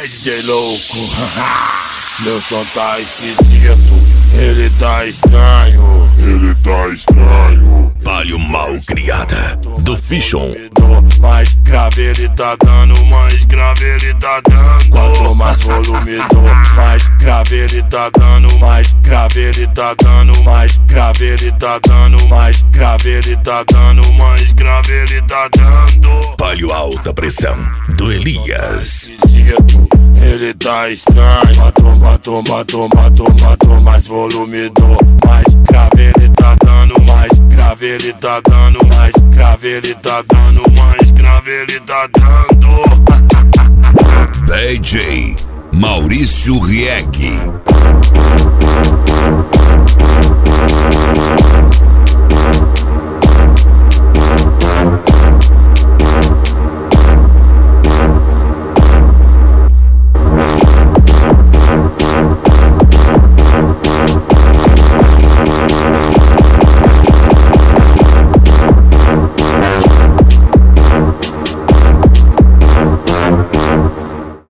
DJ louco, meu som tá esquisito, ele tá estranho, ele tá estranho. Palio mal criada do Fichon. Mais grave ele tá dando, mais grave ele tá dando. Quanto mais volume dou, mais grave ele tá dando, mais grave ele tá dando, mais grave ele tá dando, mais grave ele tá dando, mais grave ele tá dando. Palio alta pressão do Elias. Ele tá estranho, matou, mais volume dou, mais grave ele tá dando, mais grave ele tá dando, mais grave ele tá dando, mais grave ele tá dando. DJ Maurício Rieg.